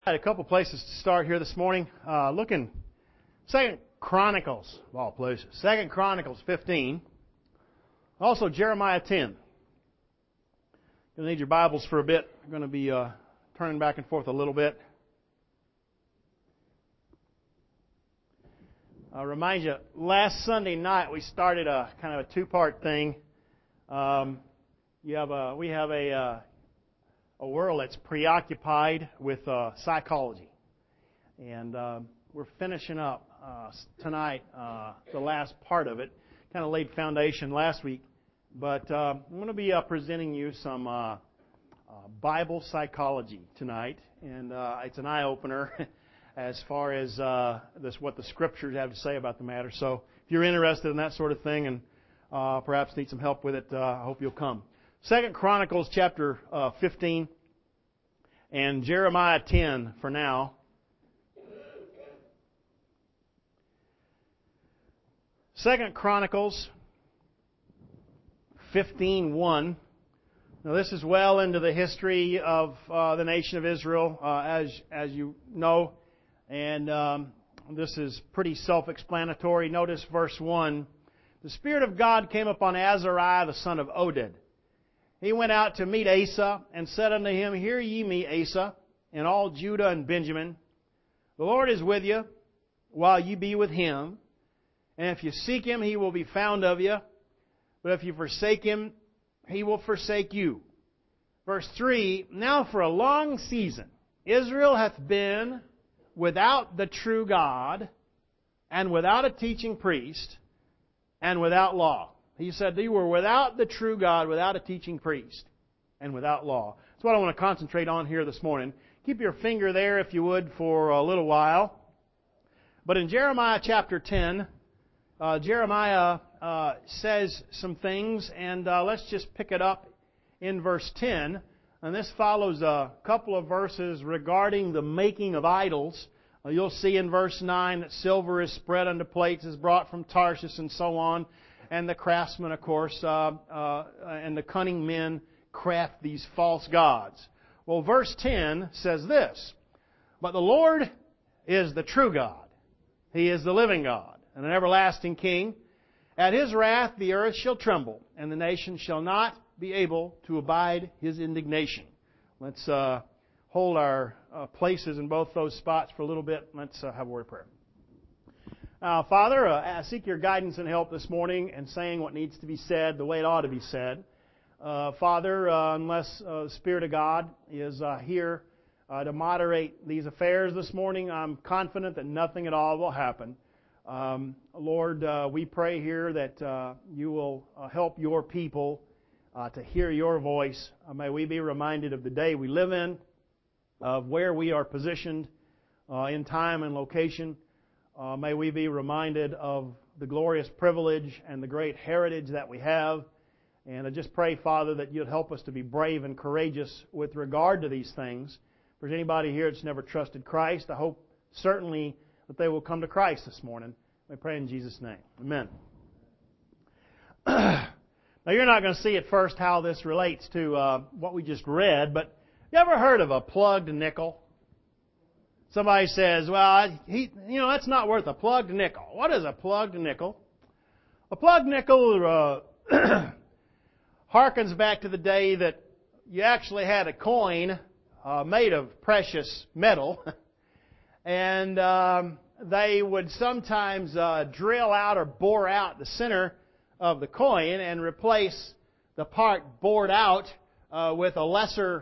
I had a couple places to start here this morning. Looking, Second Chronicles, of all places. Second Chronicles 15. Also Jeremiah 10. You'll need your Bibles for a bit. I'm going to be turning back and forth a little bit. I'll remind you, last Sunday night we started a kind of a two-part thing. We have a world that's preoccupied with psychology. And we're finishing up tonight the last part of it. Kind of laid foundation last week. But I'm going to be presenting you some Bible psychology tonight. And it's an eye-opener as far as what the Scriptures have to say about the matter. So if you're interested in that sort of thing and perhaps need some help with it, I hope you'll come. Second Chronicles chapter 15 and Jeremiah 10 for now. Second Chronicles 15:1. Now this is well into the history of the nation of Israel, as you know, and this is pretty self-explanatory. Notice verse 1. The Spirit of God came upon Azariah the son of Oded. He went out to meet Asa, and said unto him, Hear ye me, Asa, and all Judah and Benjamin. The Lord is with you, while ye be with him. And if you seek him, he will be found of you. But if you forsake him, he will forsake you. Verse 3, Now for a long season Israel hath been without the true God, and without a teaching priest, and without law. He said they were without the true God, without a teaching priest, and without law. That's what I want to concentrate on here this morning. Keep your finger there, if you would, for a little while. But in Jeremiah chapter 10, Jeremiah says some things, and let's just pick it up in verse 10. And this follows a couple of verses regarding the making of idols. You'll see in verse 9 that silver is spread unto plates, is brought from Tarshish, and so on. And the craftsmen, of course, and the cunning men craft these false gods. Well, verse 10 says this, But the Lord is the true God. He is the living God, and an everlasting King. At His wrath the earth shall tremble, and the nation shall not be able to abide His indignation. Let's hold our places in both those spots for a little bit. Let's have a word of prayer. Father, I seek your guidance and help this morning in saying what needs to be said the way it ought to be said. Father, unless the Spirit of God is here to moderate these affairs this morning, I'm confident that nothing at all will happen. Lord, we pray here that you will help your people to hear your voice. May we be reminded of the day we live in, of where we are positioned in time and location. May we be reminded of the glorious privilege and the great heritage that we have. And I just pray, Father, that you'd help us to be brave and courageous with regard to these things. If there's anybody here that's never trusted Christ, I hope certainly that they will come to Christ this morning. I pray in Jesus' name. Amen. Now, you're not going to see at first how this relates to what we just read, but you ever heard of a plugged nickel? Somebody says, well, that's not worth a plugged nickel. What is a plugged nickel? A plugged nickel harkens back to the day that you actually had a coin made of precious metal, and they would sometimes drill out or bore out the center of the coin and replace the part bored out with a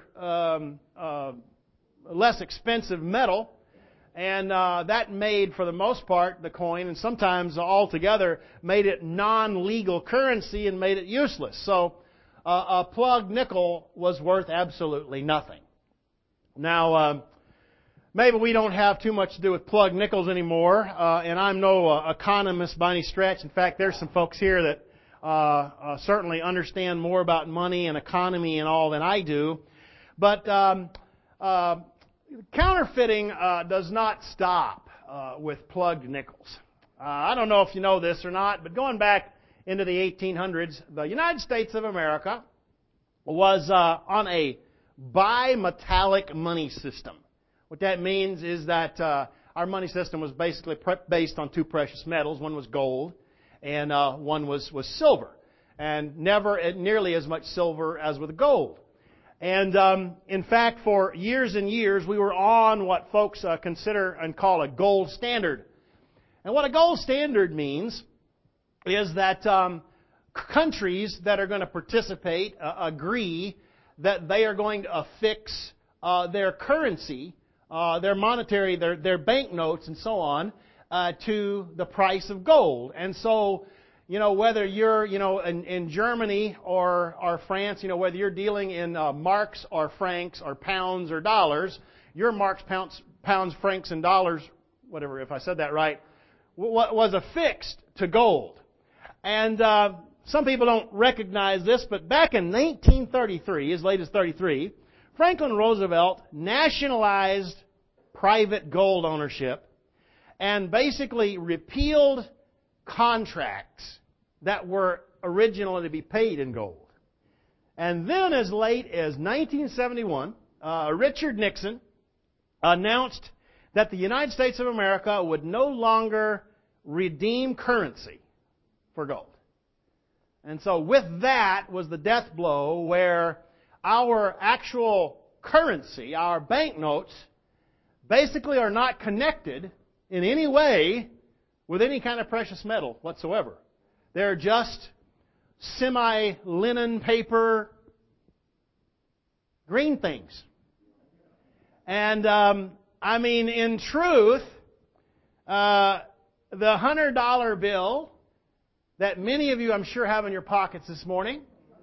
less expensive metal. And that made, for the most part, the coin, and sometimes altogether, made it non-legal currency and made it useless. So a plugged nickel was worth absolutely nothing. Now, maybe we don't have too much to do with plugged nickels anymore, and I'm no economist by any stretch. In fact, there's some folks here that certainly understand more about money and economy and all than I do. But counterfeiting does not stop with plugged nickels. I don't know if you know this or not, but going back into the 1800s, the United States of America was on a bimetallic money system. What that means is that our money system was basically based on two precious metals. One was gold, and one was silver, and never nearly as much silver as with gold. And in fact, for years and years, we were on what folks consider and call a gold standard. And what a gold standard means is that countries that are going to participate agree that they are going to affix their currency, their monetary, their banknotes and so on, to the price of gold. And so, whether you're, in Germany or France, whether you're dealing in marks or francs or pounds or dollars, your marks, pounds, francs, and dollars, whatever, if I said that right, was affixed to gold. And some people don't recognize this, but back in 1933, as late as 33, Franklin Roosevelt nationalized private gold ownership and basically repealed contracts that were originally to be paid in gold. And then as late as 1971, Richard Nixon announced that the United States of America would no longer redeem currency for gold. And so with that was the death blow where our actual currency, our banknotes, basically are not connected in any way with any kind of precious metal whatsoever. They're just semi-linen paper green things. And in truth, the $100 bill that many of you, I'm sure, have in your pockets this morning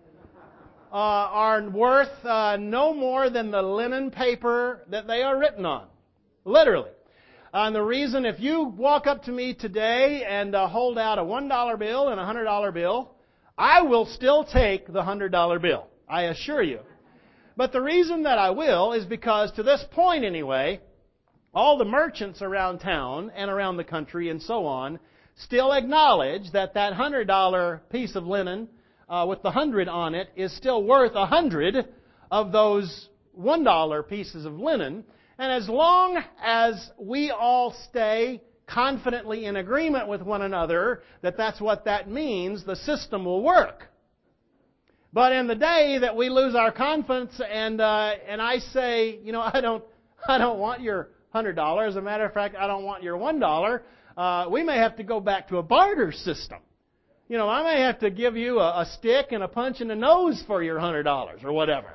are worth no more than the linen paper that they are written on. Literally. And the reason, if you walk up to me today and hold out a $1 bill and a $100 bill, I will still take the $100 bill. I assure you. But the reason that I will is because, to this point anyway, all the merchants around town and around the country and so on still acknowledge that that $100 piece of linen with the 100 on it is still worth 100 of those $1 pieces of linen. And as long as we all stay confidently in agreement with one another that that's what that means, the system will work. But in the day that we lose our confidence and I say, I don't want your $100. As a matter of fact, I don't want your $1. We may have to go back to a barter system. I may have to give you a stick and a punch in the nose for your $100 or whatever.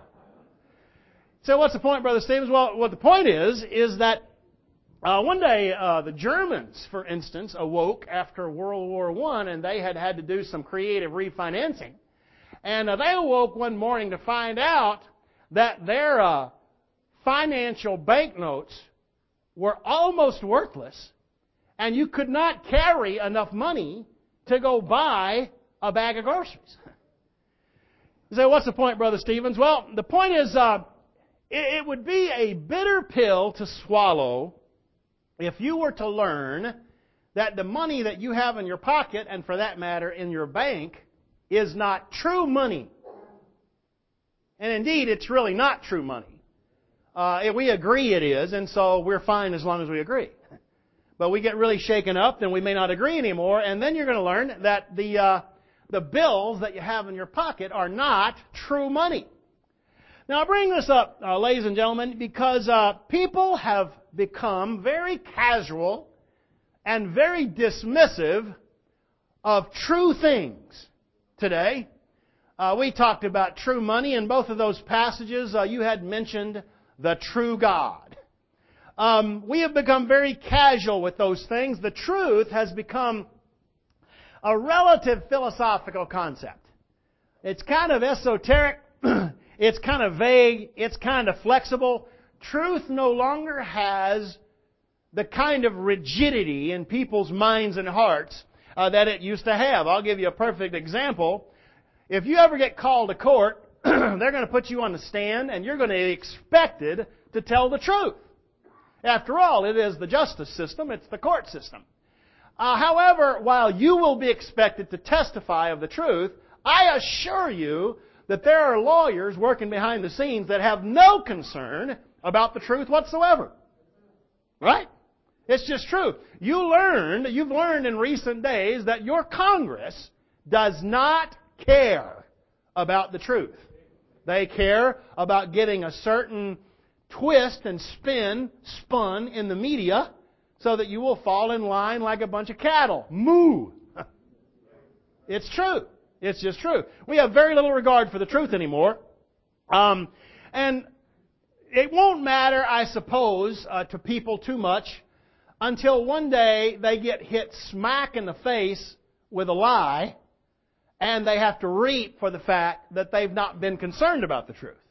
So what's the point, Brother Stevens? Well, what the point is that one day the Germans, for instance, awoke after World War I, and they had to do some creative refinancing. And they awoke one morning to find out that their financial banknotes were almost worthless, and you could not carry enough money to go buy a bag of groceries. You say, what's the point, Brother Stevens? Well, the point is, it would be a bitter pill to swallow if you were to learn that the money that you have in your pocket, and for that matter in your bank, is not true money. And indeed, it's really not true money. We agree it is, and so we're fine as long as we agree. But we get really shaken up, then we may not agree anymore, and then you're going to learn that the bills that you have in your pocket are not true money. Now, I bring this up, ladies and gentlemen, because people have become very casual and very dismissive of true things today. We talked about true money. In both of those passages, you had mentioned the true God. We have become very casual with those things. The truth has become a relative philosophical concept. It's kind of esoteric. It's kind of vague. It's kind of flexible. Truth no longer has the kind of rigidity in people's minds and hearts that it used to have. I'll give you a perfect example. If you ever get called to court, they're going to put you on the stand and you're going to be expected to tell the truth. After all, it is the justice system. It's the court system. However, while you will be expected to testify of the truth, I assure you that there are lawyers working behind the scenes that have no concern about the truth whatsoever. Right? It's just true. You've learned in recent days that your Congress does not care about the truth. They care about getting a certain twist and spun in the media so that you will fall in line like a bunch of cattle. Moo! It's true. It's just true. We have very little regard for the truth anymore. And it won't matter, I suppose, to people too much until one day they get hit smack in the face with a lie and they have to reap for the fact that they've not been concerned about the truth.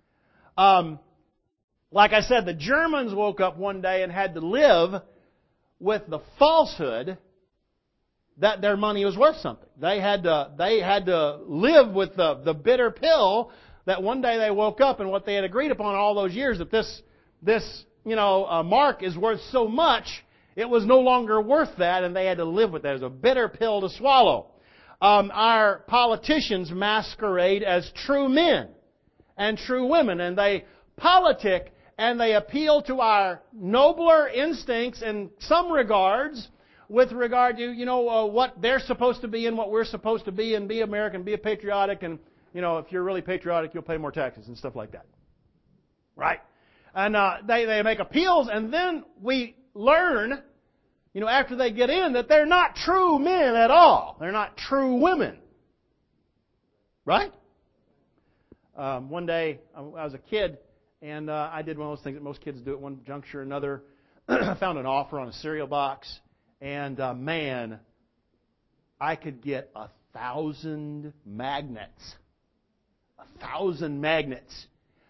Like I said, the Germans woke up one day and had to live with the falsehood that their money was worth something. They had to live with the bitter pill that one day they woke up and what they had agreed upon all those years that this mark is worth so much, it was no longer worth that, and they had to live with that. It was a bitter pill to swallow. Our politicians masquerade as true men and true women, and they politic and they appeal to our nobler instincts in some regards with regard to, what they're supposed to be and what we're supposed to be and be American, be patriotic, and, if you're really patriotic, you'll pay more taxes and stuff like that. Right? And they make appeals, and then we learn, after they get in, that they're not true men at all. They're not true women. Right? One day, I was a kid, and I did one of those things that most kids do at one juncture or another. I found an offer on a cereal box, and man, I could get 1,000 magnets. 1,000 magnets.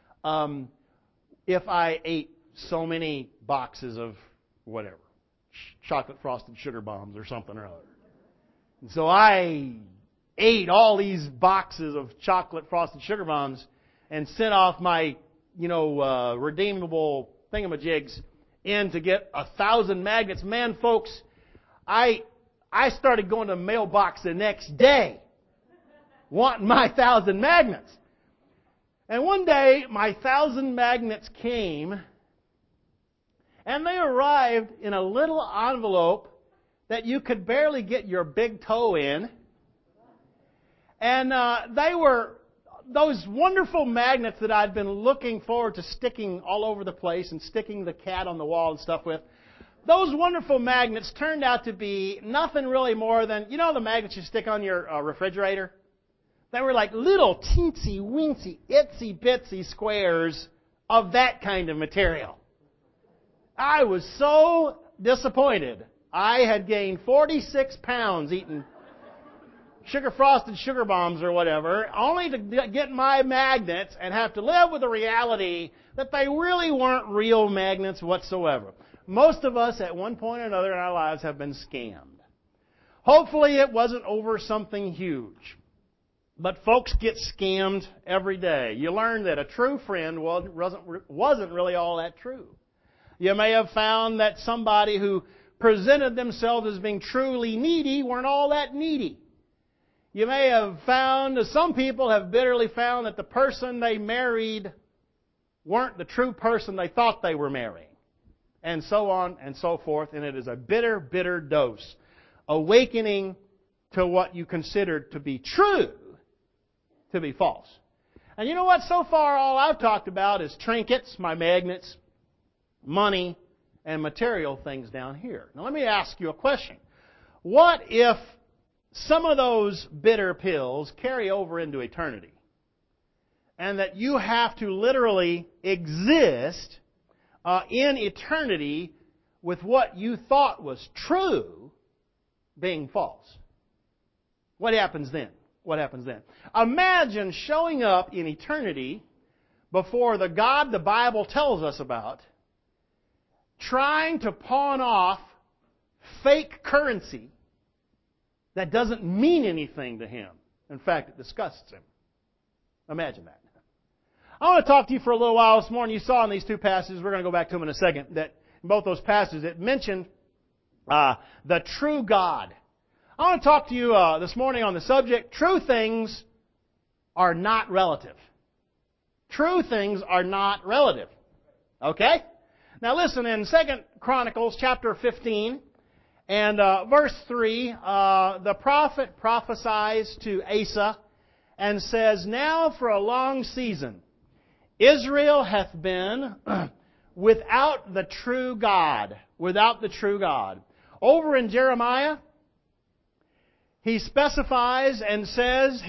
If I ate so many boxes of whatever, chocolate frosted sugar bombs or something or other. And so I ate all these boxes of chocolate frosted sugar bombs and sent off my, redeemable thingamajigs in to get 1,000 magnets. Man, folks, I started going to the mailbox the next day wanting my 1,000 magnets. And one day, my 1,000 magnets came, and they arrived in a little envelope that you could barely get your big toe in. And they were those wonderful magnets that I'd been looking forward to sticking all over the place and sticking the cat on the wall and stuff with. Those wonderful magnets turned out to be nothing really more than, the magnets you stick on your refrigerator? They were like little teensy, weensy, itsy bitsy squares of that kind of material. I was so disappointed. I had gained 46 pounds eating sugar-frosted sugar bombs or whatever, only to get my magnets and have to live with the reality that they really weren't real magnets whatsoever. Most of us at one point or another in our lives have been scammed. Hopefully it wasn't over something huge. But folks get scammed every day. You learn that a true friend wasn't really all that true. You may have found that somebody who presented themselves as being truly needy weren't all that needy. You may have found, some people have bitterly found that the person they married weren't the true person they thought they were marrying. And so on and so forth. And it is a bitter, bitter dose. Awakening to what you considered to be true to be false. And you know what? So far, all I've talked about is trinkets, my magnets, money, and material things down here. Now, let me ask you a question. What if some of those bitter pills carry over into eternity? And that you have to literally exist in eternity with what you thought was true being false. What happens then? What happens then? Imagine showing up in eternity before the God the Bible tells us about, trying to pawn off fake currency that doesn't mean anything to Him. In fact, it disgusts Him. Imagine that. I want to talk to you for a little while this morning. You saw in these two passages, we're going to go back to them in a second, that in both those passages it mentioned the true God. I want to talk to you this morning on the subject, true things are not relative. True things are not relative. Okay? Now listen, in 2 Chronicles chapter 15 and verse 3, the prophet prophesies to Asa and says, "Now for a long season Israel hath been without the true God." Without the true God. Over in Jeremiah, he specifies and says,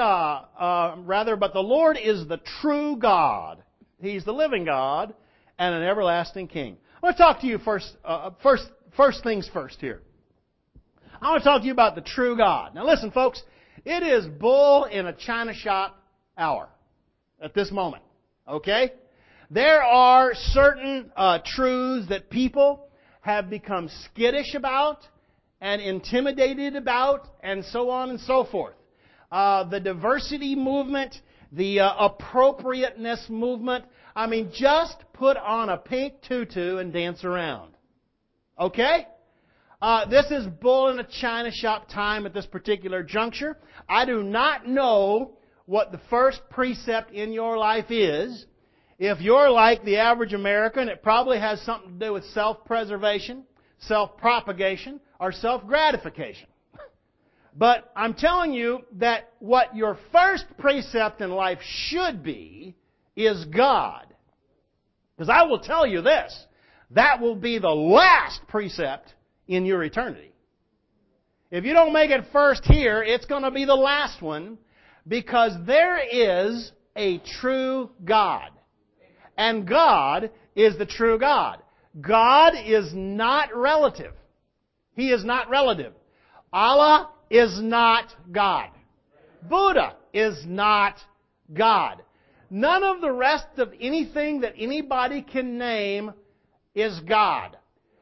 but the Lord is the true God. He's the living God and an everlasting King. I want to talk to you first things first here. I want to talk to you about the true God. Now listen, folks, it is bull in a china shop hour at this moment. Okay? There are certain truths that people have become skittish about and intimidated about, and so on and so forth. The diversity movement, the appropriateness movement. I mean, just put on a pink tutu and dance around. Okay? This is bull in a china shop time at this particular juncture. I do not know what the first precept in your life is. If you're like the average American, it probably has something to do with self-preservation, self-propagation, or self-gratification. But I'm telling you that what your first precept in life should be is God. Because I will tell you this, that will be the last precept in your eternity. If you don't make it first here, it's going to be the last one, because there is a true God. And God is the true God. God is not relative. He is not relative. Allah is not God. Buddha is not God. None of the rest of anything that anybody can name is God.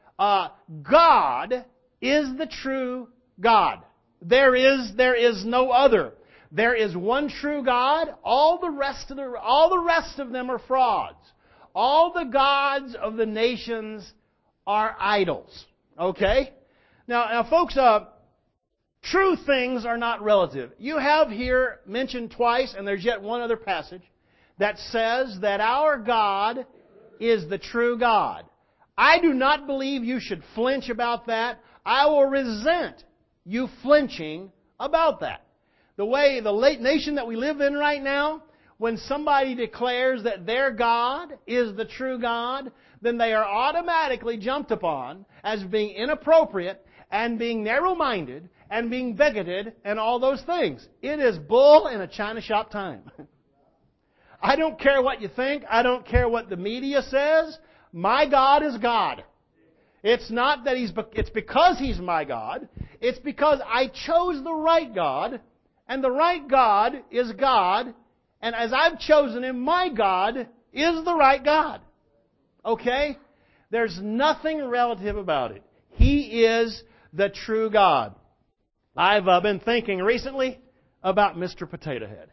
God is the true God. There is no other. There is one true God. All the rest of them are frauds. All the gods of the nations are idols. Okay? Now folks, true things are not relative. You have here mentioned twice, and there's yet one other passage, that says that our God is the true God. I do not believe you should flinch about that. I will resent you flinching about that. The way the late nation that we live in right now, when somebody declares that their God is the true God, then they are automatically jumped upon as being inappropriate and being narrow-minded and being bigoted and all those things. It is bull in a china shop time. I don't care what you think. I don't care what the media says. My God is God. It's not that it's because He's my God. It's because I chose the right God, and the right God is God, and as I've chosen Him, my God is the right God. Okay? There's nothing relative about it. He is the true God. I've been thinking recently about Mr. Potato Head.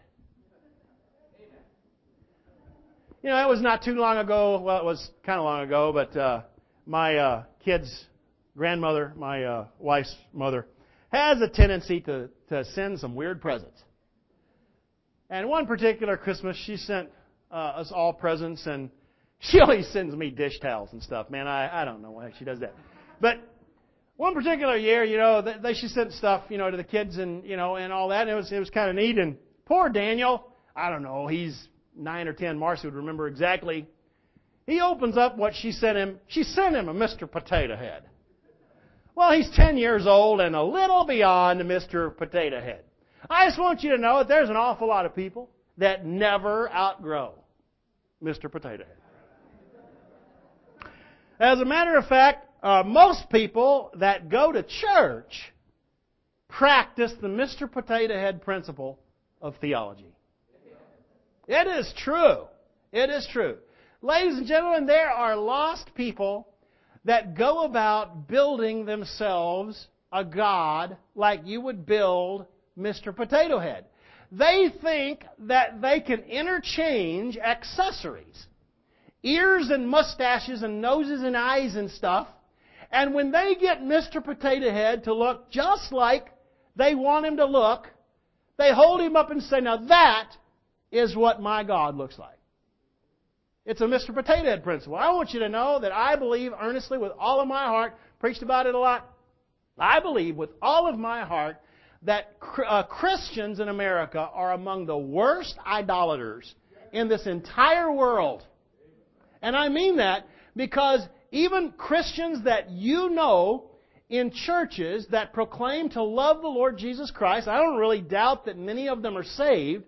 You know, it was not too long ago. Well, it was kind of long ago, but my kid's grandmother, my wife's mother, has a tendency to send some weird presents. And one particular Christmas, she sent us all presents, and she always sends me dish towels and stuff. Man, I don't know why she does that. But one particular year, you know, she sent stuff, you know, to the kids and, you know, and all that. And it was kind of neat. And poor Daniel, I don't know, he's 9 or 10. Marcy would remember exactly. He opens up what she sent him. She sent him a Mr. Potato Head. Well, he's 10 years old and a little beyond Mr. Potato Head. I just want you to know that there's an awful lot of people that never outgrow Mr. Potato Head. As a matter of fact, most people that go to church practice the Mr. Potato Head principle of theology. It is true. It is true. Ladies and gentlemen, there are lost people that go about building themselves a God like you would build Mr. Potato Head. They think that they can interchange accessories, ears and mustaches and noses and eyes and stuff, and when they get Mr. Potato Head to look just like they want him to look, they hold him up and say, now that is what my God looks like. It's a Mr. Potato Head principle. I want you to know that I believe earnestly with all of my heart, preached about it a lot, I believe with all of my heart that Christians in America are among the worst idolaters in this entire world. And I mean that because even Christians that you know in churches that proclaim to love the Lord Jesus Christ, I don't really doubt that many of them are saved,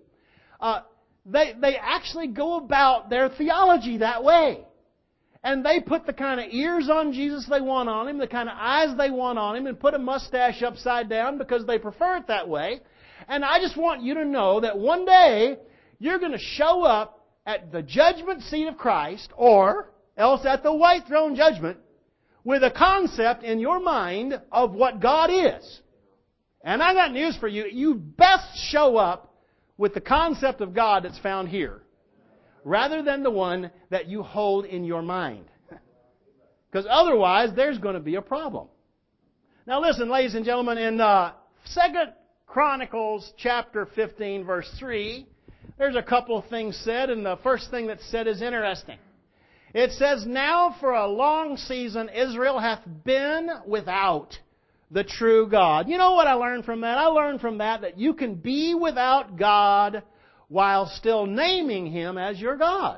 they actually go about their theology that way. And they put the kind of ears on Jesus they want on Him, the kind of eyes they want on Him, and put a mustache upside down because they prefer it that way. And I just want you to know that one day you're going to show up at the judgment seat of Christ, or else at the white throne judgment, with a concept in your mind of what God is. And I got news for you. You best show up with the concept of God that's found here, rather than the one that you hold in your mind. Because otherwise, there's going to be a problem. Now listen, ladies and gentlemen, in 2 Chronicles chapter 15, verse 3, there's a couple of things said, and the first thing that's said is interesting. It says, "Now for a long season Israel hath been without the true God." You know what I learned from that? I learned from that you can be without God while still naming Him as your God.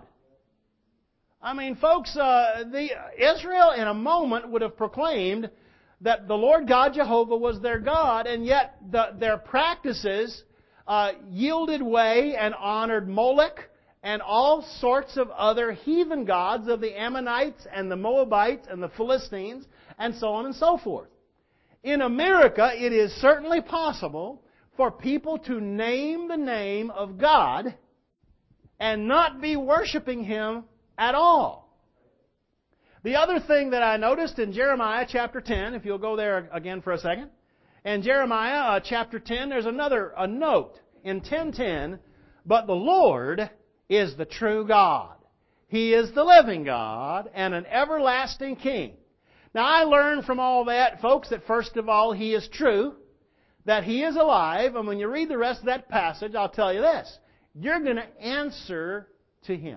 I mean, folks, Israel in a moment would have proclaimed that the Lord God Jehovah was their God, and yet their practices yielded way and honored Molech and all sorts of other heathen gods of the Ammonites and the Moabites and the Philistines and so on and so forth. In America, it is certainly possible for people to name the name of God and not be worshiping Him at all. The other thing that I noticed in Jeremiah chapter 10, if you'll go there again for a second, in Jeremiah chapter 10, there's a note in 10:10, "But the Lord is the true God. He is the living God and an everlasting King." Now I learned from all that, folks, that first of all, He is true, that He is alive, and when you read the rest of that passage, I'll tell you this, you're going to answer to Him.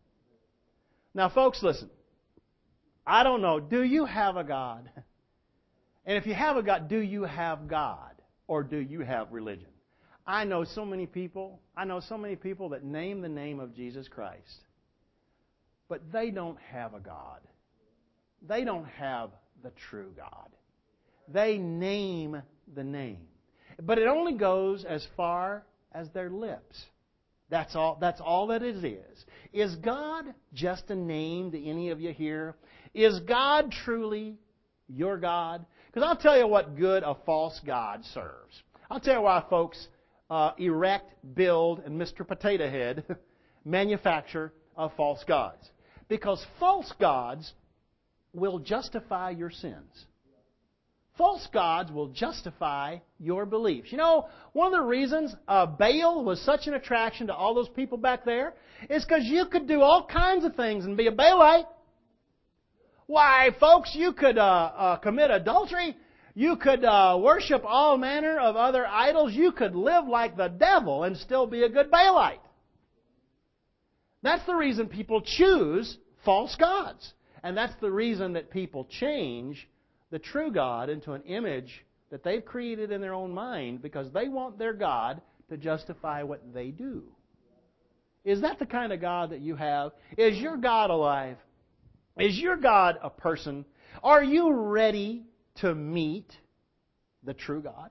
Now folks, listen, I don't know, do you have a God? And if you have a God, do you have God? Or do you have religion? I know so many people that name the name of Jesus Christ, but they don't have a God. They don't have the true God. They name the name. But it only goes as far as their lips. That's all that it is. Is God just a name to any of you here? Is God truly your God? Because I'll tell you what good a false God serves. I'll tell you why folks erect, build, and Mr. Potato Head manufacture of false gods. Because false gods will justify your sins. False gods will justify your beliefs. You know, one of the reasons Baal was such an attraction to all those people back there is because you could do all kinds of things and be a Baalite. Why, folks, you could commit adultery. You could worship all manner of other idols. You could live like the devil and still be a good Baalite. That's the reason people choose false gods. And that's the reason that people change the true God into an image that they've created in their own mind because they want their God to justify what they do. Is that the kind of God that you have? Is your God alive? Is your God a person? Are you ready to meet the true God?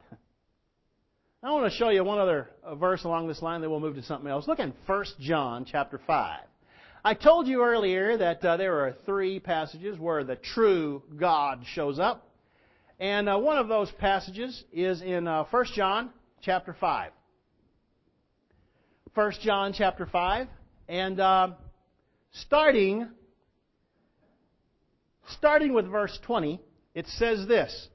I want to show you one other verse along this line, then we'll move to something else. Look in 1 John chapter 5. I told you earlier that there are 3 passages where the true God shows up. And one of those passages is in 1 John chapter 5. 1 John chapter 5. And starting with verse 20, it says this.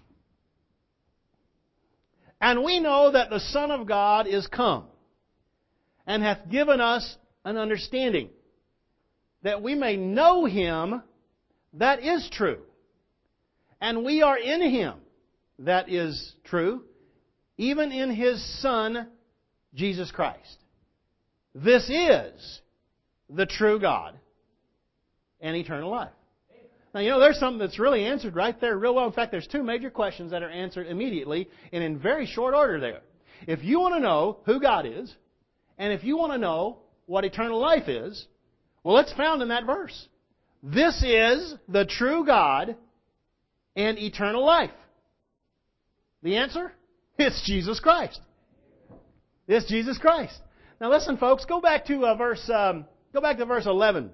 "And we know that the Son of God is come, and hath given us an understanding, that we may know Him that is true. And we are in Him that is true, even in His Son, Jesus Christ. This is the true God and eternal life. Now, you know, there's something that's really answered right there real well. In fact, there's two major questions that are answered immediately and in very short order there. If you want to know who God is, and if you want to know what eternal life is, well, it's found in that verse. This is the true God and eternal life. The answer? It's Jesus Christ. It's Jesus Christ. Now listen, folks, go back to verse 11. Go back to verse 11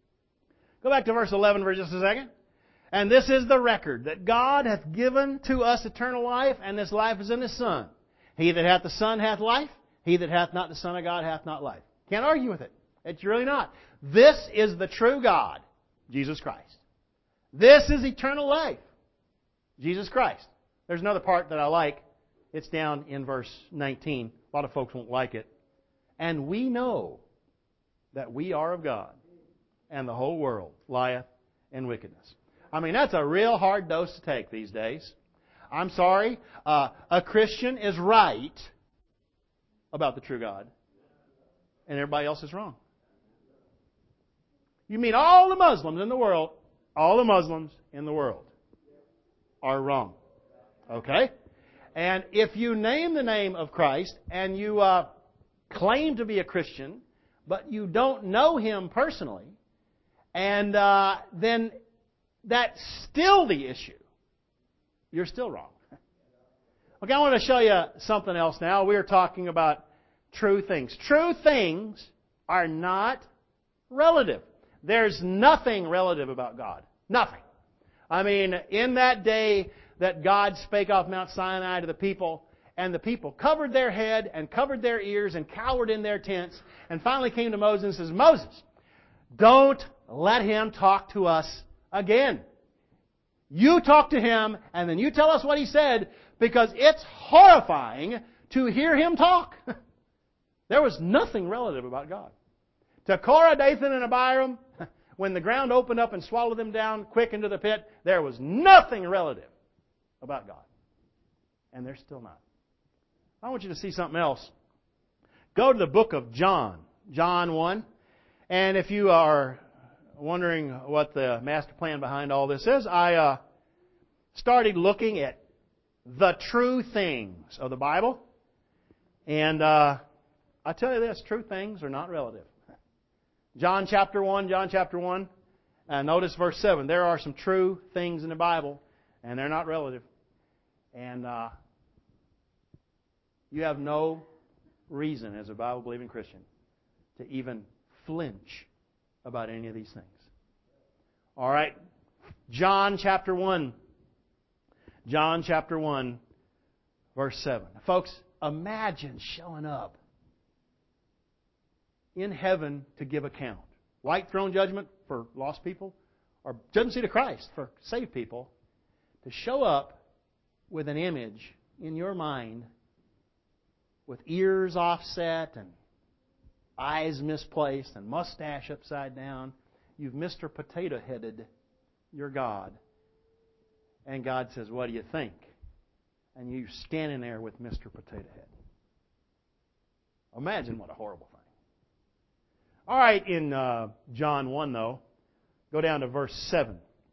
for just a second. And this is the record, that God hath given to us eternal life, and this life is in His Son. He that hath the Son hath life. He that hath not the Son of God hath not life. Can't argue with it. It's really not. This is the true God, Jesus Christ. This is eternal life, Jesus Christ. There's another part that I like. It's down in verse 19. A lot of folks won't like it. And we know that we are of God, and the whole world lieth in wickedness. I mean, that's a real hard dose to take these days. I'm sorry. A Christian is right about the true God, and everybody else is wrong. You mean all the Muslims in the world, are wrong. Okay? And if you name the name of Christ and you claim to be a Christian, but you don't know Him personally, and then that's still the issue. You're still wrong. Okay, I want to show you something else now. We're talking about true things. True things are not relative. There's nothing relative about God. Nothing. I mean, in that day that God spake off Mount Sinai to the people, and the people covered their head and covered their ears and cowered in their tents, and finally came to Moses and says, Moses, don't let him talk to us again. You talk to him, and then you tell us what he said, because it's horrifying to hear him talk. There was nothing relative about God. To Korah, Dathan, and Abiram, when the ground opened up and swallowed them down quick into the pit, there was nothing relative about God. And there's still not. I want you to see something else. Go to the book of John, John 1. And if you are wondering what the master plan behind all this is, I started looking at the true things of the Bible. And I tell you this, true things are not relative. John chapter 1. Notice verse 7. There are some true things in the Bible, and they're not relative. And you have no reason as a Bible-believing Christian to even flinch about any of these things. All right. John chapter 1. John chapter 1, verse 7. Folks, imagine showing up in heaven to give account. White throne judgment for lost people, or judgment seat of Christ for saved people. To show up with an image in your mind with ears offset and eyes misplaced and mustache upside down. You've Mr. Potato-headed your God. And God says, what do you think? And you standing there with Mr. Potato Head. Imagine what a horrible thing. All right, in John 1, though, go down to verse 7.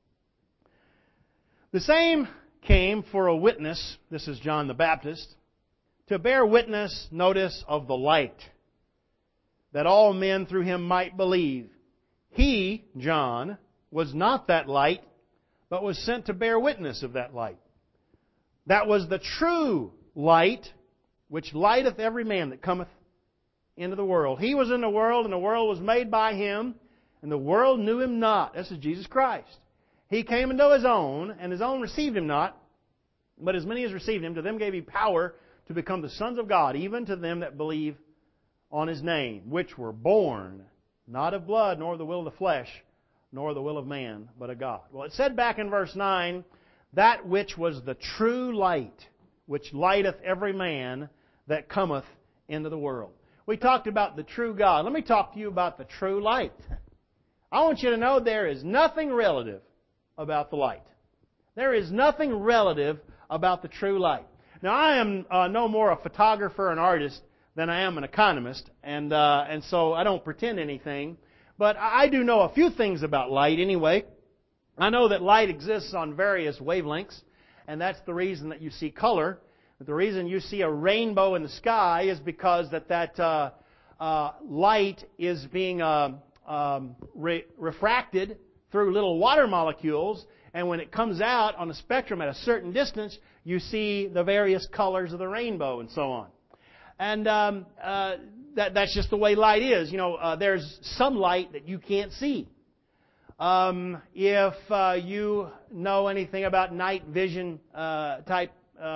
The same came for a witness, this is John the Baptist, to bear witness, notice, of the light, that all men through him might believe. He, John, was not that light, but was sent to bear witness of that light. That was the true light, which lighteth every man that cometh into the world. He was in the world, and the world was made by Him, and the world knew Him not. This is Jesus Christ. He came into His own, and His own received Him not. But as many as received Him, to them gave He power to become the sons of God, even to them that believe on His name, which were born not of blood, nor of the will of the flesh, nor the will of man, but of God. Well, it said back in verse 9, that which was the true light, which lighteth every man that cometh into the world. We talked about the true God. Let me talk to you about the true light. I want you to know there is nothing relative about the light. There is nothing relative about the true light. Now, I am no more a photographer and artist than I am an economist, and so I don't pretend anything. But I do know a few things about light anyway. I know that light exists on various wavelengths, and that's the reason that you see color. The reason you see a rainbow in the sky is because that light is being refracted through little water molecules, and when it comes out on the spectrum at a certain distance, you see the various colors of the rainbow and so on. And that's just the way light is. There's some light that you can't see. If you know anything about night vision type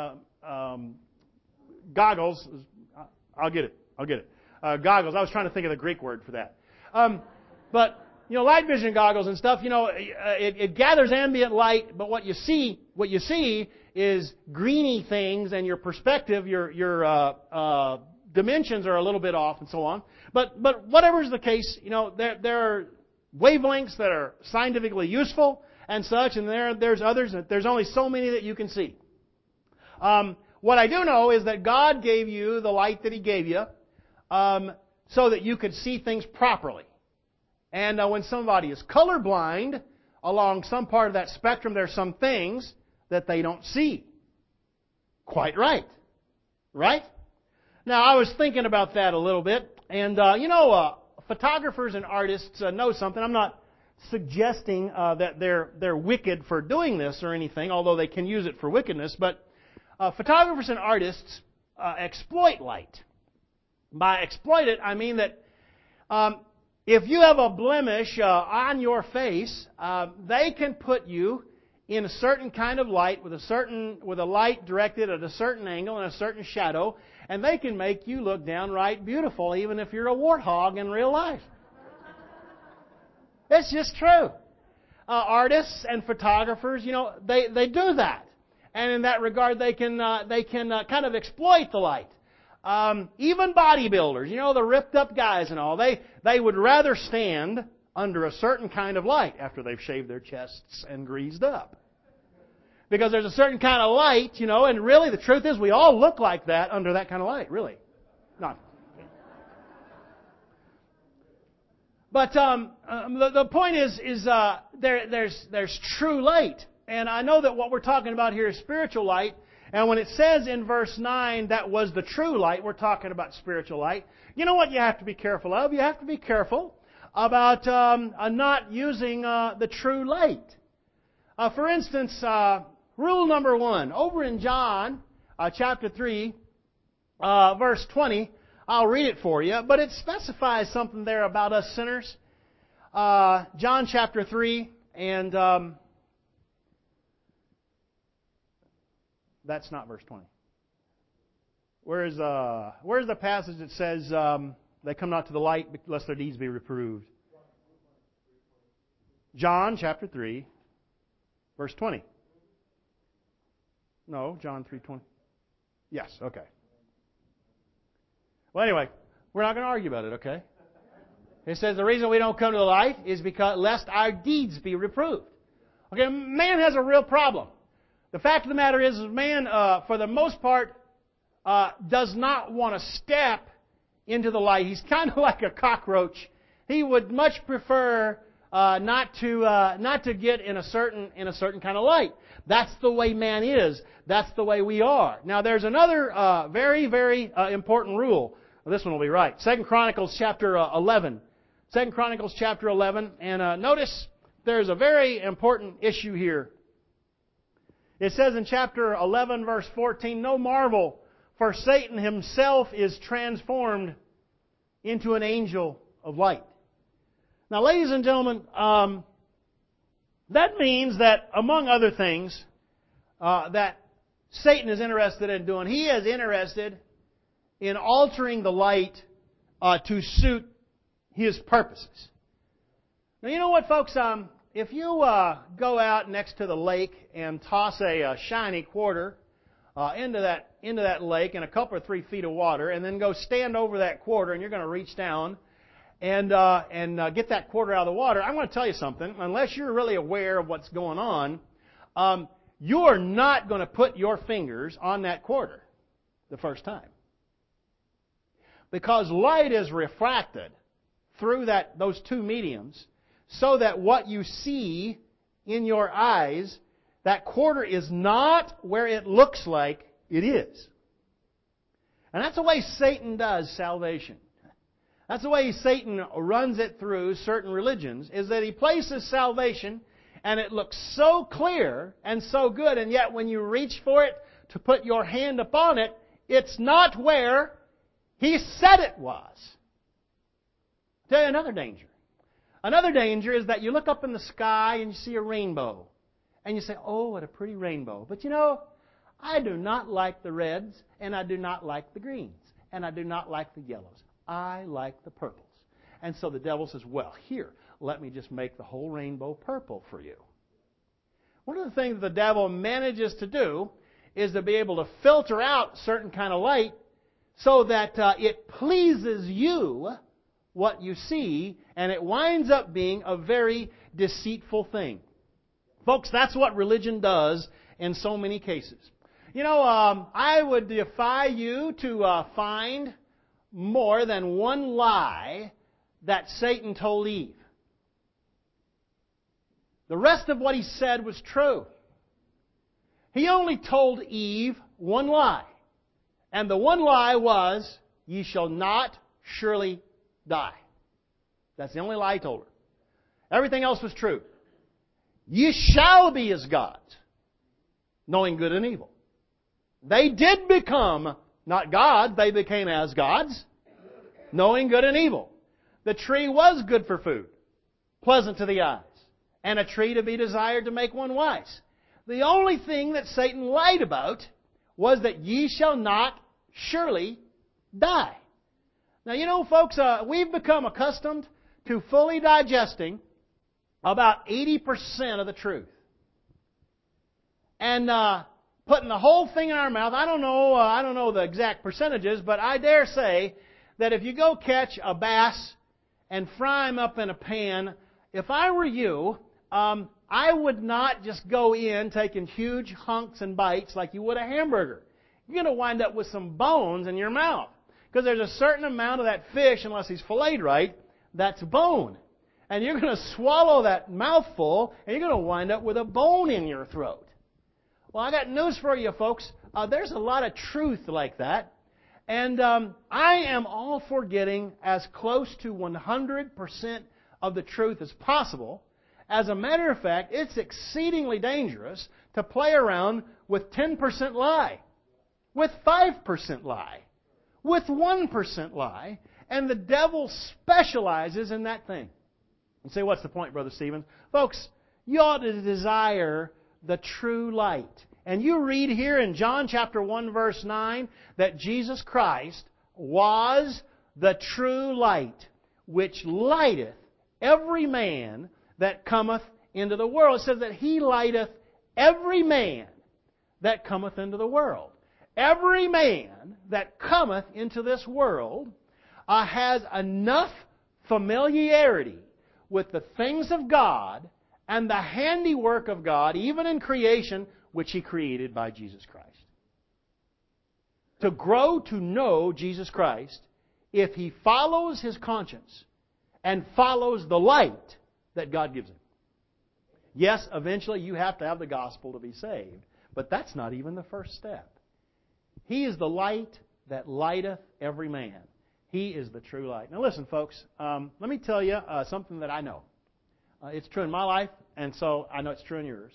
goggles, I'll get it. Goggles. I was trying to think of the Greek word for that. But light vision goggles and stuff. It gathers ambient light, but what you see is greeny things, and your perspective, your dimensions are a little bit off, and so on. But whatever is the case, there are wavelengths that are scientifically useful and such, and there's others that there's only so many that you can see. What I do know is that God gave you the light that He gave you so that you could see things properly. And when somebody is colorblind along some part of that spectrum, there's some things that they don't see. Quite right. Right? Now, I was thinking about that a little bit. And, photographers and artists know something. I'm not suggesting that they're wicked for doing this or anything, although they can use it for wickedness. But photographers and artists exploit light. By exploit it, I mean that if you have a blemish on your face, they can put you in a certain kind of light with a light directed at a certain angle and a certain shadow, and they can make you look downright beautiful, even if you're a warthog in real life. It's just true. Artists and photographers, they do that, and in that regard, they can kind of exploit the light. Even bodybuilders, the ripped up guys and all, they would rather stand under a certain kind of light after they've shaved their chests and greased up. Because there's a certain kind of light, and really the truth is we all look like that under that kind of light, really. Not. But the point is there's true light. And I know that what we're talking about here is spiritual light. And when it says in verse 9 that was the true light, we're talking about spiritual light. You know what you have to be careful of? You have to be careful about not using the true light. For instance, rule number 1, over in John chapter 3, verse 20, I'll read it for you, but it specifies something there about us sinners. John chapter 3, and that's not verse 20. Where's the passage that says they come not to the light lest their deeds be reproved? John chapter 3, verse 20. No, John 3:20. Yes, okay. Well, anyway, we're not going to argue about it, okay? It says the reason we don't come to the light is because lest our deeds be reproved. Okay, man has a real problem. The fact of the matter is man, for the most part, does not want to step into the light. He's kind of like a cockroach. He would much prefer not to get in a certain kind of light. That's the way man is. That's the way we are. Now, there's another very, very important rule. Well, this one will be right. 2 Chronicles chapter 11. 2 Chronicles chapter 11. And notice there's a very important issue here. It says in chapter 11, verse 14, "No marvel, for Satan himself is transformed into an angel of light." Now, ladies and gentlemen, that means that, among other things, that Satan is interested in doing, he is interested in altering the light to suit his purposes. Now, you know what, folks? If you go out next to the lake and toss a shiny quarter into that lake in a couple or 3 feet of water, and then go stand over that quarter, and you're going to reach down and get that quarter out of the water, I'm going to tell you something. Unless you're really aware of what's going on, you're not going to put your fingers on that quarter the first time. Because light is refracted through those two mediums so that what you see in your eyes, that quarter is not where it looks like it is. And that's the way Satan does salvation. That's the way Satan runs it through certain religions, is that he places salvation and it looks so clear and so good, and yet when you reach for it to put your hand upon it, it's not where he said it was. I'll tell you another danger. Another danger is that you look up in the sky and you see a rainbow. And you say, oh, what a pretty rainbow. But you know, I do not like the reds, and I do not like the greens, and I do not like the yellows. I like the purples. And so the devil says, well, here, let me just make the whole rainbow purple for you. One of the things the devil manages to do is to be able to filter out certain kind of light so that it pleases you, what you see, and it winds up being a very deceitful thing. Folks, that's what religion does in so many cases. You know, I would defy you to find more than one lie that Satan told Eve. The rest of what he said was true. He only told Eve one lie. And the one lie was, ye shall not surely die. That's the only lie he told her. Everything else was true. Ye shall be as gods, knowing good and evil. They did become not gods, they became as gods, knowing good and evil. The tree was good for food, pleasant to the eyes, and a tree to be desired to make one wise. The only thing that Satan lied about was that ye shall not surely die. Now, you know, folks, we've become accustomed to fully digesting about 80% of the truth. And putting the whole thing in our mouth. I don't know the exact percentages, but I dare say that if you go catch a bass and fry him up in a pan, if I were you, I would not just go in taking huge hunks and bites like you would a hamburger. You're going to wind up with some bones in your mouth. Because there's a certain amount of that fish, unless he's filleted right, that's bone. And you're going to swallow that mouthful, and you're going to wind up with a bone in your throat. Well, I got news for you, folks. There's a lot of truth like that. And I am all for getting as close to 100% of the truth as possible. As a matter of fact, it's exceedingly dangerous to play around with 10% lie, with 5% lie, with 1% lie, and the devil specializes in that thing. You say, what's the point, Brother Stevens? Folks, you ought to desire the true light. And you read here in John chapter 1, verse 9, that Jesus Christ was the true light, which lighteth every man that cometh into the world. It says that He lighteth every man that cometh into the world. Every man that cometh into this world has enough familiarity with the things of God and the handiwork of God, even in creation, which He created by Jesus Christ. To grow to know Jesus Christ, if he follows his conscience and follows the light that God gives him. Yes, eventually you have to have the gospel to be saved, but that's not even the first step. He is the light that lighteth every man. He is the true light. Now listen, folks, let me tell you something that I know. It's true in my life, and so I know it's true in yours.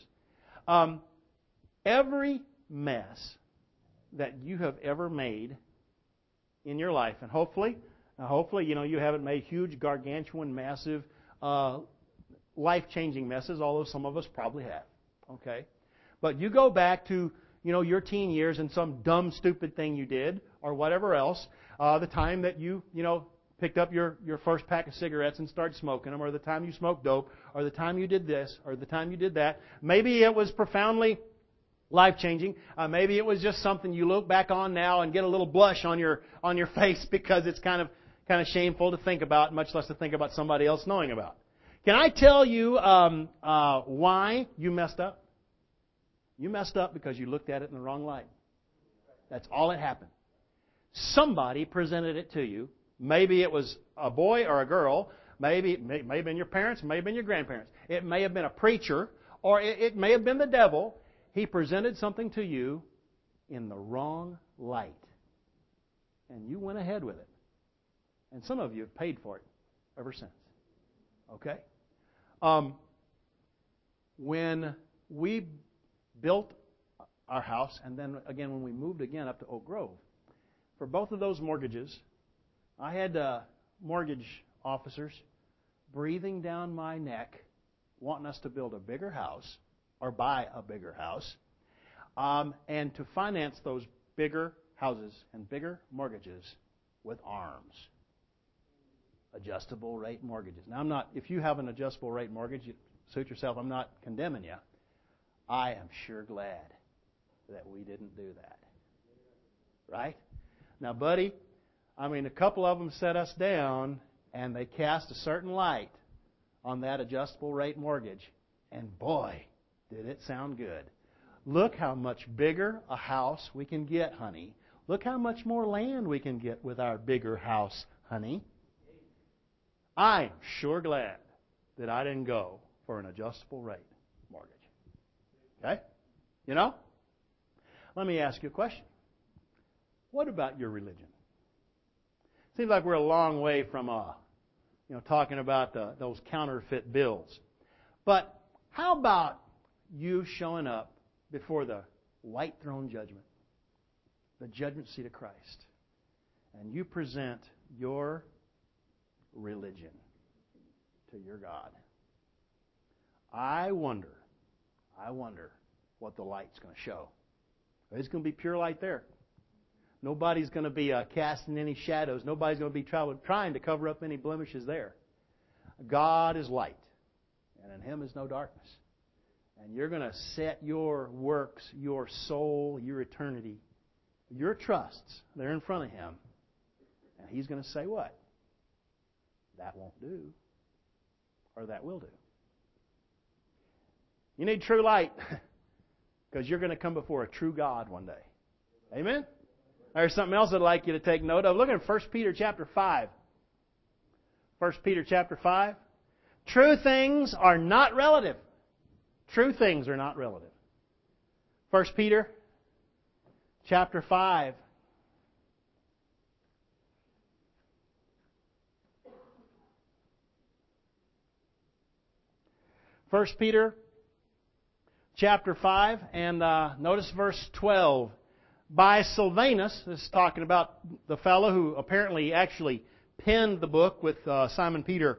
Every mess that you have ever made in your life, and hopefully, you haven't made huge, gargantuan, massive, life-changing messes, although some of us probably have. Okay? But you go back to, your teen years and some dumb, stupid thing you did, or whatever else, the time that you picked up your first pack of cigarettes and started smoking them, or the time you smoked dope, or the time you did this, or the time you did that. Maybe it was profoundly life-changing. Maybe it was just something you look back on now and get a little blush on your face because it's kind of shameful to think about, much less to think about somebody else knowing about. Can I tell you why you messed up? You messed up because you looked at it in the wrong light. That's all that happened. Somebody presented it to you Maybe it was a boy or a girl. Maybe it may have been your parents, it may have been your grandparents. It may have been a preacher, or it may have been the devil. He presented something to you in the wrong light. And you went ahead with it. And some of you have paid for it ever since. Okay? When we built our house, and then again when we moved again up to Oak Grove, for both of those mortgages, I had mortgage officers breathing down my neck, wanting us to build a bigger house or buy a bigger house, and to finance those bigger houses and bigger mortgages with ARMs, adjustable rate mortgages. Now, I'm not. If you have an adjustable rate mortgage, you suit yourself. I'm not condemning you. I am sure glad that we didn't do that. Right? Now, buddy, a couple of them set us down, and they cast a certain light on that adjustable rate mortgage. And boy, did it sound good. Look how much bigger a house we can get, honey. Look how much more land we can get with our bigger house, honey. I'm sure glad that I didn't go for an adjustable rate mortgage. Okay? Let me ask you a question. What about your religion? Seems like we're a long way from talking about those counterfeit bills. But how about you showing up before the white throne judgment, the judgment seat of Christ, and you present your religion to your God? I wonder what the light's going to show. It's going to be pure light there. Nobody's going to be casting any shadows. Nobody's going to be trying to cover up any blemishes there. God is light, and in Him is no darkness. And you're going to set your works, your soul, your eternity, your trusts there in front of Him. And He's going to say what? That won't do. Or that will do. You need true light because you're going to come before a true God one day. Amen? There's something else I'd like you to take note of. Look at 1 Peter chapter 5. 1 Peter chapter 5. True things are not relative. True things are not relative. 1 Peter chapter 5. First Peter chapter 5, and notice verse 12. By Silvanus, this is talking about the fellow who apparently actually penned the book with Simon Peter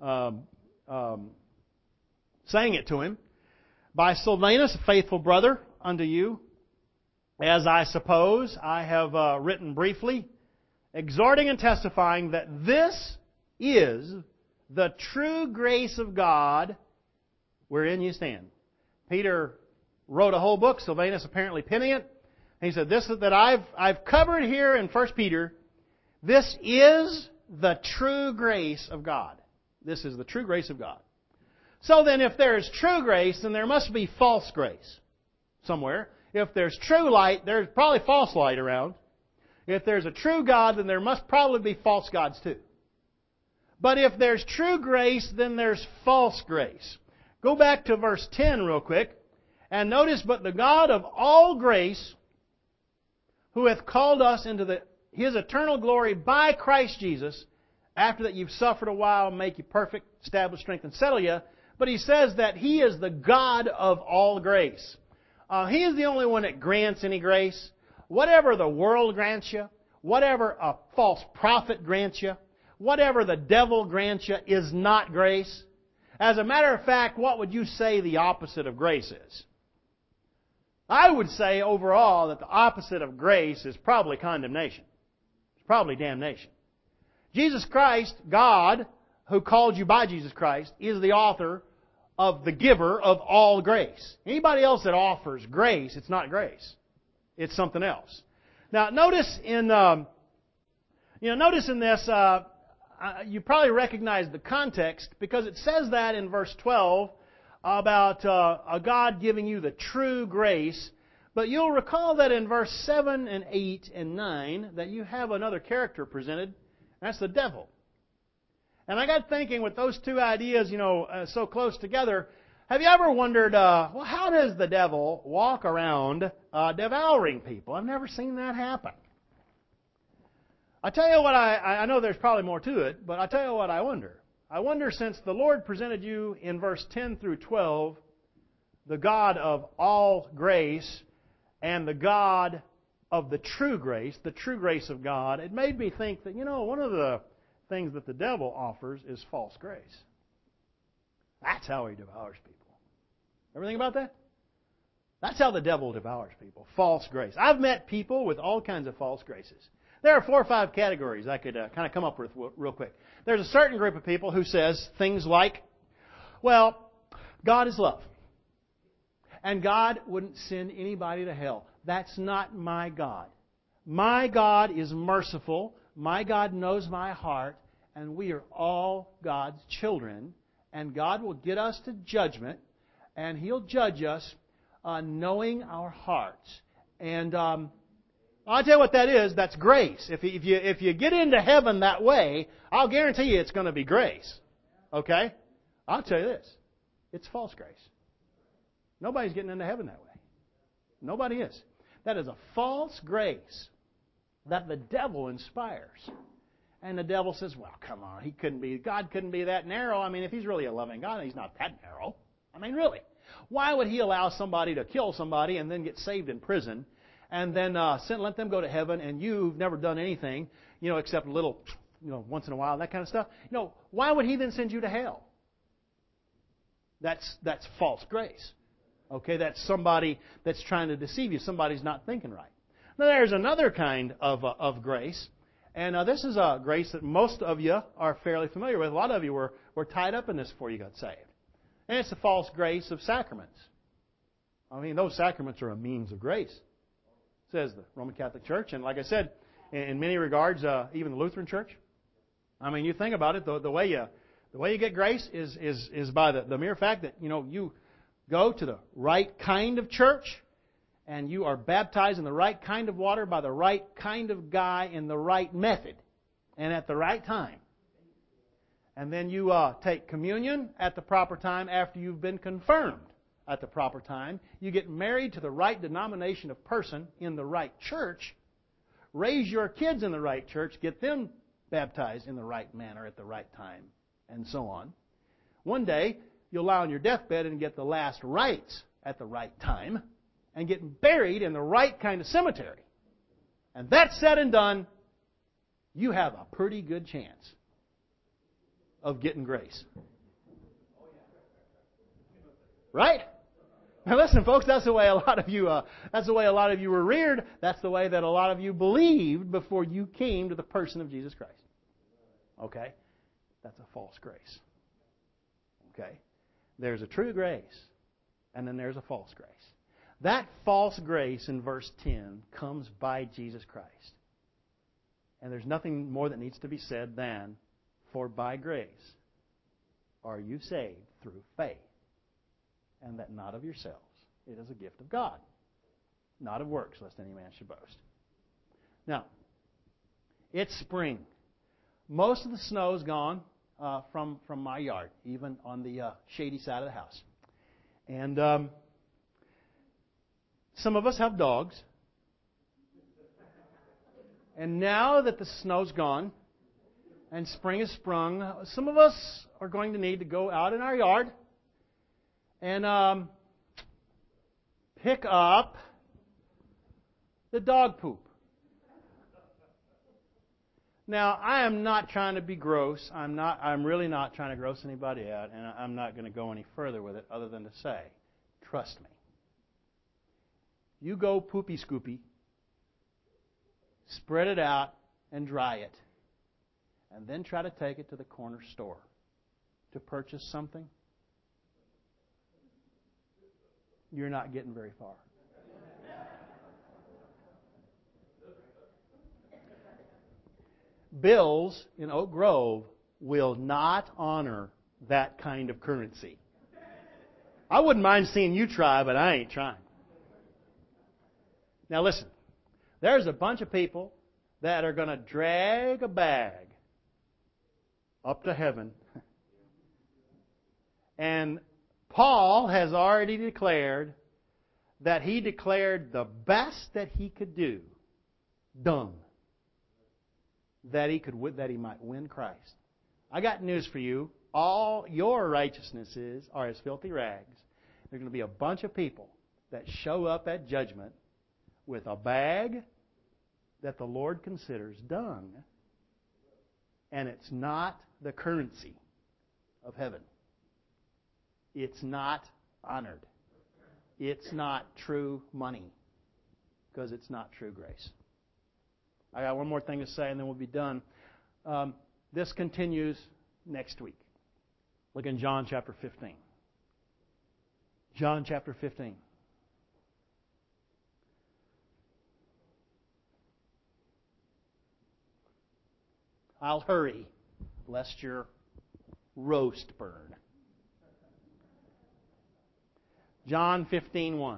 saying it to him. By Silvanus, a faithful brother unto you, as I suppose I have written briefly, exhorting and testifying that this is the true grace of God wherein you stand. Peter wrote a whole book, Silvanus apparently penning it. He said, this is that I've covered here in 1 Peter, this is the true grace of God. This is the true grace of God. So then if there's true grace, then there must be false grace somewhere. If there's true light, there's probably false light around. If there's a true God, then there must probably be false gods too. But if there's true grace, then there's false grace. Go back to verse 10 real quick. And notice, but the God of all grace, who hath called us into His eternal glory by Christ Jesus, after that you've suffered a while, make you perfect, establish, strengthen, settle you. But He says that He is the God of all grace. He is the only one that grants any grace. Whatever the world grants you, whatever a false prophet grants you, whatever the devil grants you is not grace. As a matter of fact, what would you say the opposite of grace is? I would say overall that the opposite of grace is probably condemnation. It's probably damnation. Jesus Christ, God, who called you by Jesus Christ, is the author of the giver of all grace. Anybody else that offers grace, it's not grace. It's something else. Now, notice in this, you probably recognize the context because it says that in verse 12 about a God giving you the true grace. But you'll recall that in verse 7 and 8 and 9 that you have another character presented, That's the devil. And I got thinking with those two ideas, so close together, have you ever wondered, how does the devil walk around devouring people? I've never seen that happen. I tell you what, I know there's probably more to it, but I tell you what I wonder. I wonder, since the Lord presented you in verse 10 through 12, the God of all grace and the God of the true grace of God, it made me think that, one of the things that the devil offers is false grace. That's how he devours people. Ever think about that? That's how the devil devours people. False grace. I've met people with all kinds of false graces. There are 4 or 5 categories I could kind of come up with real quick. There's a certain group of people who says things like, well, God is love. And God wouldn't send anybody to hell. That's not my God. My God is merciful. My God knows my heart. And we are all God's children. And God will get us to judgment. And He'll judge us knowing our hearts. And I'll tell you what that is. That's grace. If you get into heaven that way, I'll guarantee you it's going to be grace. Okay? I'll tell you this. It's false grace. Nobody's getting into heaven that way. Nobody is. That is a false grace that the devil inspires. And the devil says, well, come on, God couldn't be that narrow. I mean, if He's really a loving God, He's not that narrow. I mean, really. Why would He allow somebody to kill somebody and then get saved in prison and then let them go to heaven, and you've never done anything, except a little, once in a while, that kind of stuff? Why would He then send you to hell? That's false grace. Okay, that's somebody that's trying to deceive you. Somebody's not thinking right. Now, there's another kind of grace, and this is a grace that most of you are fairly familiar with. A lot of you were tied up in this before you got saved. And it's the false grace of sacraments. I mean, those sacraments are a means of grace, says the Roman Catholic Church. And like I said, in many regards, even the Lutheran Church. I mean, you think about it, the way you get grace is by the mere fact that, you go to the right kind of church, and you are baptized in the right kind of water by the right kind of guy in the right method and at the right time. And then you take communion at the proper time after you've been confirmed at the proper time. You get married to the right denomination of person in the right church. Raise your kids in the right church. Get them baptized in the right manner at the right time, and so on. One day, you'll lie on your deathbed and get the last rites at the right time and get buried in the right kind of cemetery. And that's said and done, you have a pretty good chance of getting grace. Right? Now listen, folks, that's the way a lot of you were reared. That's the way that a lot of you believed before you came to the person of Jesus Christ. Okay? That's a false grace. Okay? There's a true grace, and then there's a false grace. That false grace in verse 10 comes by Jesus Christ. And there's nothing more that needs to be said than, for by grace are you saved through faith, and that not of yourselves. It is a gift of God, not of works, lest any man should boast. Now, it's spring. Most of the snow's gone from my yard, even on the shady side of the house. And some of us have dogs. And now that the snow's gone and spring has sprung, some of us are going to need to go out in our yard and pick up the dog poop. Now, I am not trying to be gross. I'm really not trying to gross anybody out, and I'm not going to go any further with it other than to say, trust me. You go poopy scoopy, spread it out and dry it, and then try to take it to the corner store to purchase something. You're not getting very far. Bills in Oak Grove will not honor that kind of currency. I wouldn't mind seeing you try, but I ain't trying. Now listen, there's a bunch of people that are going to drag a bag up to heaven. And Paul has already declared that he declared the best that he could do done, that he might win Christ. I got news for you. All your righteousnesses are as filthy rags. There's going to be a bunch of people that show up at judgment with a bag that the Lord considers dung, and it's not the currency of heaven. It's not honored. It's not true money, because it's not true grace. I got one more thing to say, and then we'll be done. This continues next week. Look in John chapter 15. John chapter 15. I'll hurry, lest your roast burn. John 15:1.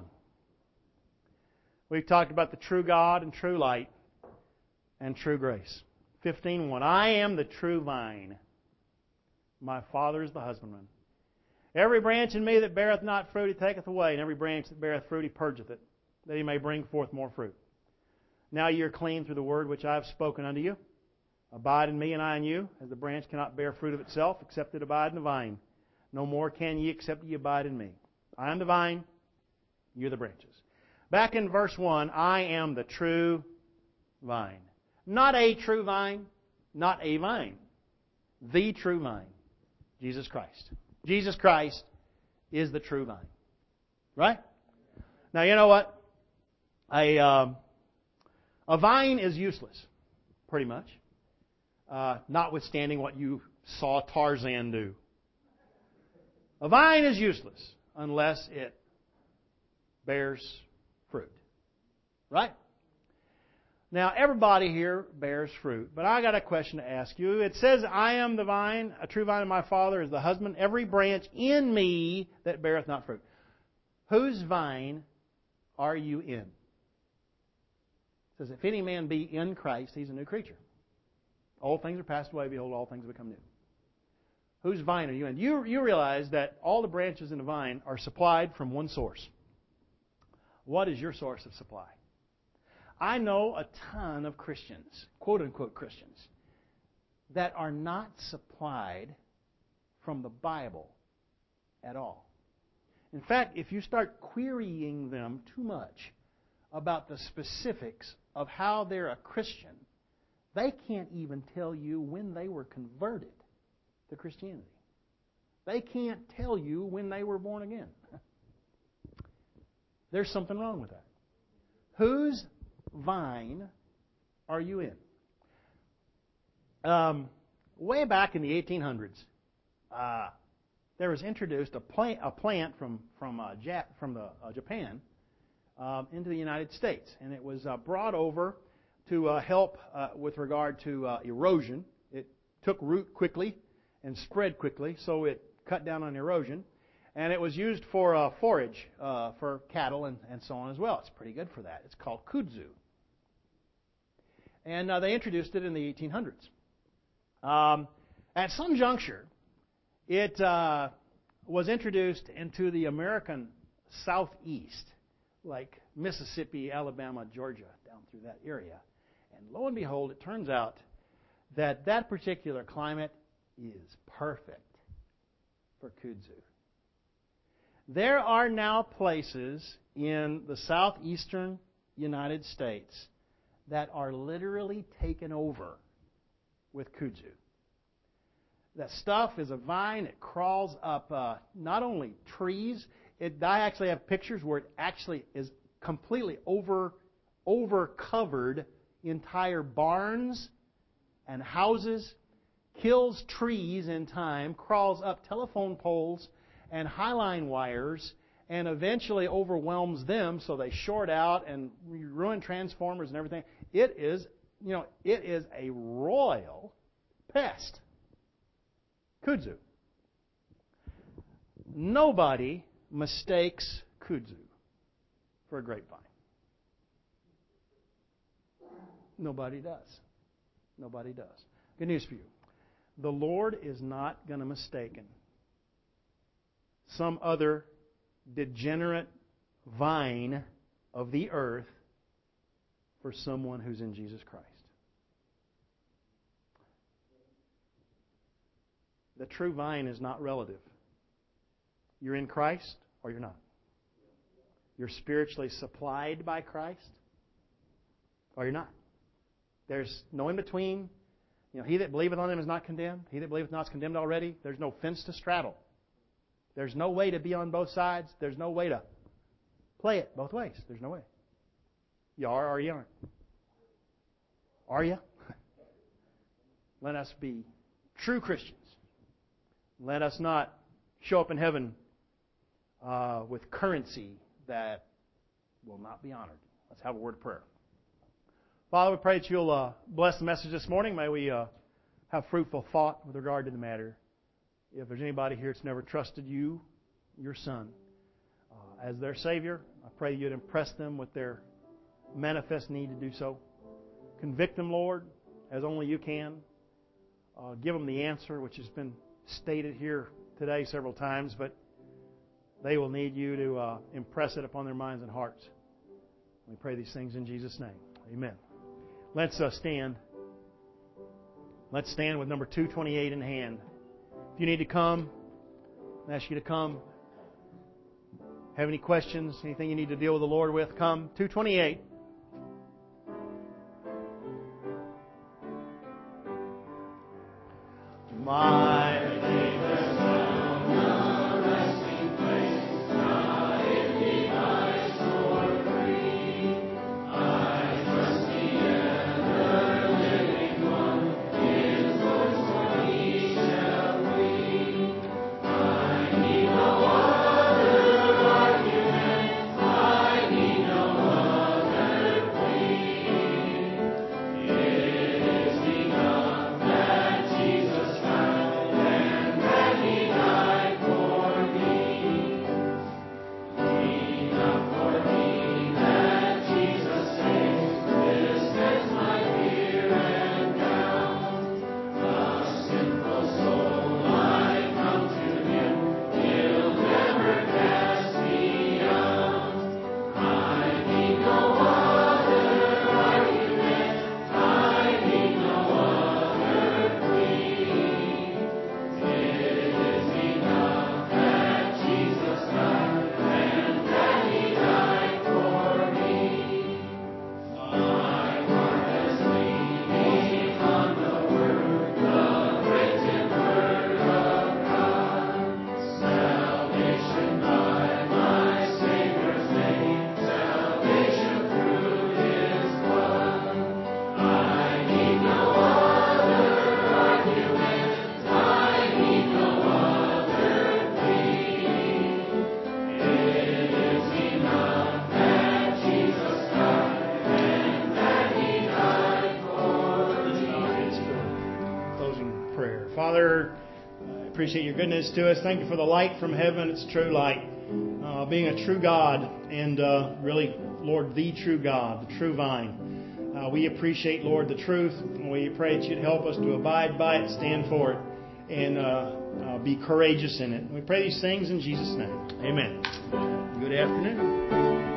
We've talked about the true God and true light and true grace. 15:1. I am the true vine. My Father is the husbandman. Every branch in me that beareth not fruit, he taketh away, and every branch that beareth fruit, he purgeth it, that he may bring forth more fruit. Now ye are clean through the word which I have spoken unto you. Abide in me, and I in you, as the branch cannot bear fruit of itself, except it abide in the vine. No more can ye, except ye abide in me. I am the vine, you're the branches. Back in verse 1, I am the true vine. Not a true vine, not a vine. The true vine, Jesus Christ. Jesus Christ is the true vine. Right? Now, you know what? A vine is useless, pretty much. Notwithstanding what you saw Tarzan do. A vine is useless unless it bears fruit. Right? Now, everybody here bears fruit, but I got a question to ask you. It says, I am the vine, a true vine, and my Father is the husband. Every branch in me that beareth not fruit. Whose vine are you in? It says, if any man be in Christ, he's a new creature. Old things are passed away, behold, all things have become new. Whose vine are you in? You realize that all the branches in the vine are supplied from one source. What is your source of supply? I know a ton of Christians, quote-unquote Christians, that are not supplied from the Bible at all. In fact, if you start querying them too much about the specifics of how they're a Christian, they can't even tell you when they were converted to Christianity. They can't tell you when they were born again. There's something wrong with that. Whose vine are you in? Way back in the 1800s, there was introduced a plant from Japan into the United States, and it was brought over to help with regard to erosion. It took root quickly and spread quickly, so it cut down on erosion. And it was used for forage for cattle and so on as well. It's pretty good for that. It's called kudzu. And they introduced it in the 1800s. At some juncture, it was introduced into the American southeast, like Mississippi, Alabama, Georgia, down through that area. And lo and behold, it turns out that that particular climate is perfect for kudzu. There are now places in the southeastern United States that are literally taken over with kudzu. That stuff is a vine. It crawls up not only trees. I actually have pictures where it actually is completely over-covered entire barns and houses, kills trees in time, crawls up telephone poles and highline wires, and eventually overwhelms them, so they short out and ruin transformers and everything. It is a royal pest. Kudzu. Nobody mistakes kudzu for a grapevine. Nobody does. Nobody does. Good news for you. the Lord is not going to mistake some other degenerate vine of the earth for someone who's in Jesus Christ. The true vine is not relative. You're in Christ or you're not. You're spiritually supplied by Christ or you're not. There's no in between. He that believeth on Him is not condemned. He that believeth not is condemned already. There's no fence to straddle. There's no way to be on both sides. There's no way to play it both ways. There's no way. You are or you aren't. Are you? Let us be true Christians. Let us not show up in heaven with currency that will not be honored. Let's have a word of prayer. Father, we pray that You'll bless the message this morning. May we have fruitful thought with regard to the matter. If there's anybody here that's never trusted You, Your Son, as their Savior, I pray You'd impress them with their manifest need to do so. Convict them, Lord, as only You can. Give them the answer, which has been stated here today several times, but they will need You to impress it upon their minds and hearts. We pray these things in Jesus' name. Amen. Let's stand. Let's stand with number 228 in hand. If you need to come, I ask you to come. Have any questions, anything you need to deal with the Lord with, come. 228. My Redeemer's found a resting place, in Thee my soul free. I trust the ever-living One, His voice for me shall be. I need no other argument, I need no other plea. It is enough that Jesus appreciate Your goodness to us. Thank You for the light from heaven. It's true light. Being a true God and really, Lord, the true God, the true vine. We appreciate, Lord, the truth. We pray that You'd help us to abide by it, stand for it, and be courageous in it. We pray these things in Jesus' name. Amen. Good afternoon.